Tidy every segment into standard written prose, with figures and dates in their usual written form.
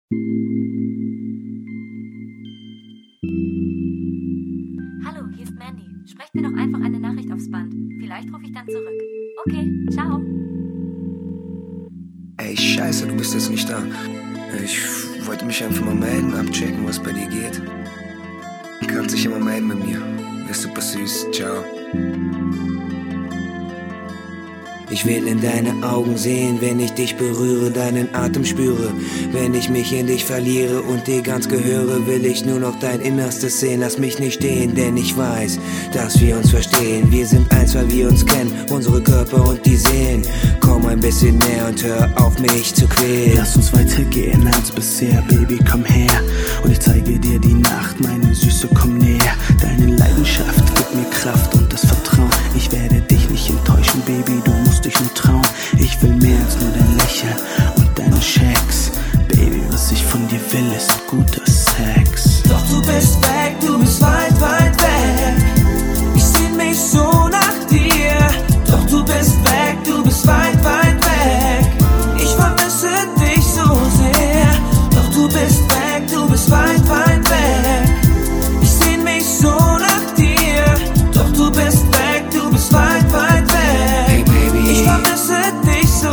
Hallo, hier ist Mandy. Sprecht mir doch einfach eine Nachricht aufs Band. Vielleicht rufe ich dann zurück. Okay, ciao. Ey, scheiße, du bist jetzt nicht da. Ich wollte mich einfach mal melden, abchecken, was bei dir geht. Du kannst dich immer melden bei mir. Ist super süß. Ciao. Ich will in deine Augen sehen, wenn ich dich berühre, deinen Atem spüre. Wenn ich mich in dich verliere und dir ganz gehöre, will ich nur noch dein Innerstes sehen. Lass mich nicht stehen, denn ich weiß, dass wir uns verstehen. Wir sind eins, weil wir uns kennen, unsere Körper und die Seelen. Komm ein bisschen näher und hör auf mich zu quälen. Lass uns weitergehen als bisher, Baby, komm her. Und ich zeige dir die Nacht, meine Süße, komm näher. Deine Leidenschaft gibt mir Kraft und das Vertrauen. Ich werde dich nicht enttäuschen, Baby, du musst dich nur trauen. Ich will mehr als nur dein Lächeln und deine Schecks. Baby, was ich von dir will, ist guter Sex. Doch du bist weg, du bist weit, weit weg. Ich seh mich so nach dir. Doch du bist weg, du bist weit, weit weg. Ich vermisse dich so sehr. Doch du bist weg, du bist weit, weit weg. Ich seh mich so nach dir. Doch du bist weg, du bist weit, weit weg. Hey Baby, ich vermisse dich so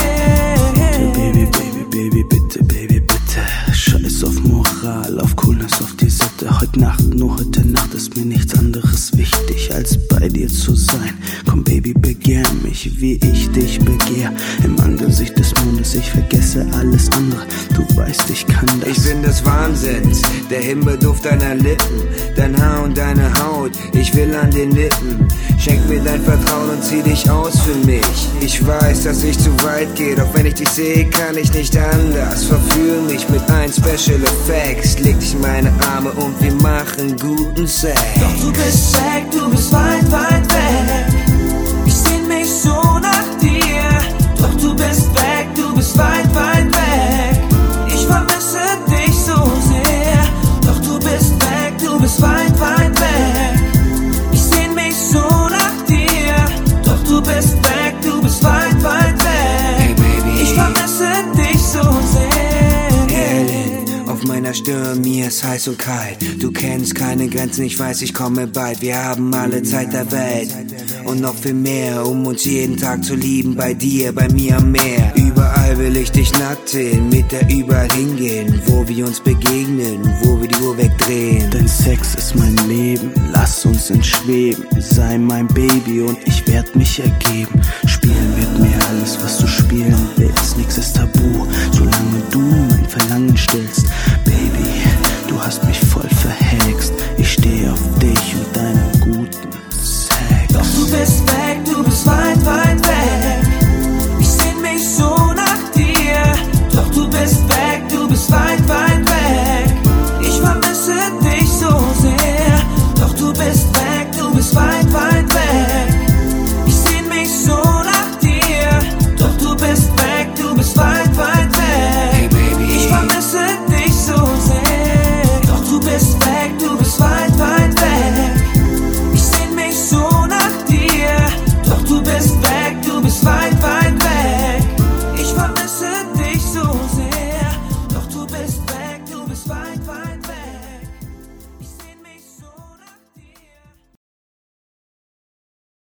sehr. Baby, Baby, Baby, bitte, Baby, bitte. Scheiß auf Moral, auf Coolness, auf die Sitte. Heute Nacht, nur heute Nacht ist mir nichts anderes wichtig, als bei dir zu sein. Komm Baby, begehr mich, wie ich dich begehr. Im Angesicht des Mondes, ich vergesse alles andere. Du weißt, ich kann das. ich bin des Wahnsinns, der Himbeerduft deiner Lippen, dein Haar und deine Haut, ich will an den Lippen. Schenk mir dein Vertrauen und zieh dich aus für mich. Ich weiß, dass ich zu weit gehe, doch wenn ich dich sehe, kann ich nicht anders. Verführ mich mit ein Special Effects, leg dich in meine Arme und wir machen guten Sex. Doch du bist weg, du bist weit, weit weg. Ich seh mich so nach dir. Doch du bist weg, du bist weit, weit weg. Ich vermisse dich so sehr. Doch du bist weg, du bist weit, weit weg. Ich seh mich so nach dir. Doch du bist weg, du bist weit, weit weg. Hey Baby, ich vermisse dich so sehr. Helen, auf meiner Stirn, mir ist heiß und kalt. Du kennst keine Grenzen, ich weiß, ich komme bald. Wir haben alle Zeit der Welt und noch viel mehr, um uns jeden Tag zu lieben. Bei dir, bei mir am Meer. Überall will ich dich nackt sehen, mit der überall hingehen, wo wir uns begegnen, wo wir die Uhr wegdrehen. Dein Sex ist mein Leben, lass uns entschweben. Sei mein Baby und ich werd mich ergeben. Spielen wird mir alles, was du spielen willst. Nix ist tabu, solange du mein Verlangen stillst.